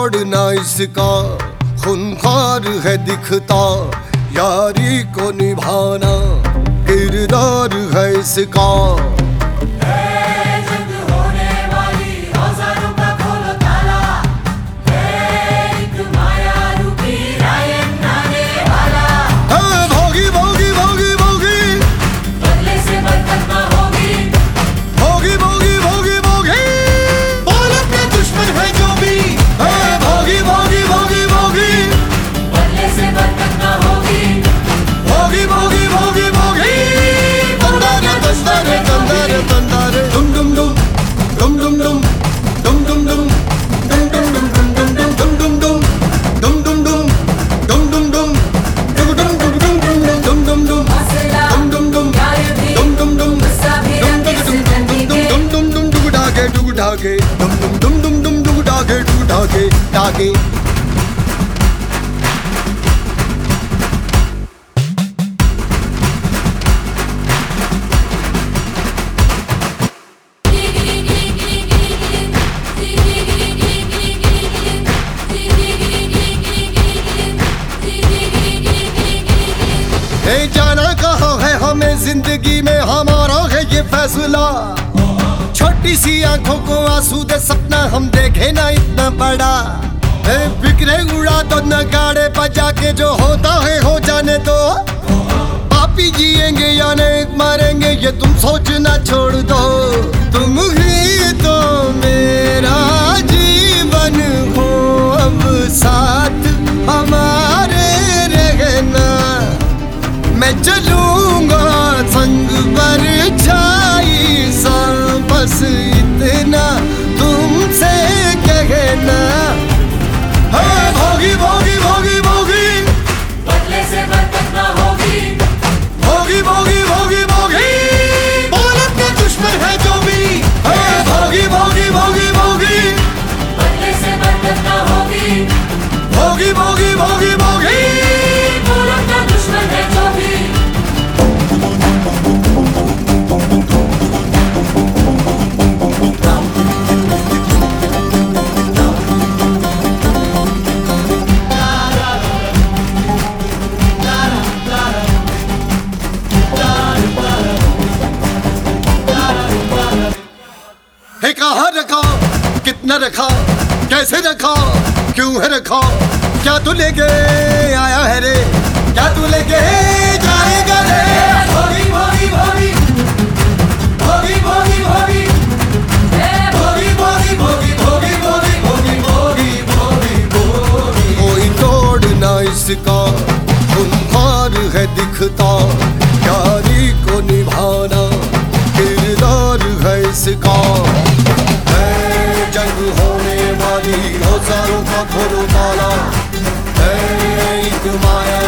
तोड़ना इसका खूंखार है दिखता, यारी को निभाना किरदार है इसका। डागे डुम डुम डुम डुम डुम डुम डागे डू डागे डागे। जाना कहाँ है हमें, जिंदगी में हमारा है ये फैसला। छोटी सी आंखों को आंसू दे सपना हम देखे ना इतना बड़ा। फिक्रे उड़ा दो नगाड़े बजा के, जो होता है हो जाने दो। पापी जिएंगे या नेक मरेंगे ये तुम सोचना छोड़ दो। तुम ही तो मेरा जीवन हो, अब साथ हमारे रहना। मैं चलूंगा संग परछाई सा, बस इतना तुमसे कहना। भोगी भोगी भोगी भोगी, बदले से बरकत ना होगी। भोगी भोगी भोगी भोगी, बोलत के दुश्मन है जो भी। भोगी भोगी भोगी भोगी, बदले से बरकत ना होगी। भोगी भोगी भोगी भोगी, बोलत का दुश्मन है जो भी। कहाँ रखा, कितना रखा, कैसे रखा, क्यों है रखा, क्या तू लेके आया है रे, क्या तू लेके जाएगा रे। भोगी भोगी भोगी, भोगी भोगी भोगी, भोगी भोगी भोगी, भोगी भोगी भोगी, भोगी भोगी भोगी। कोई तोड़ना इसका खूंखार है दिखता, यारी को निभाना किरदार है इसका। जंग होने वाली औजारों का खोलो ताला, एक माया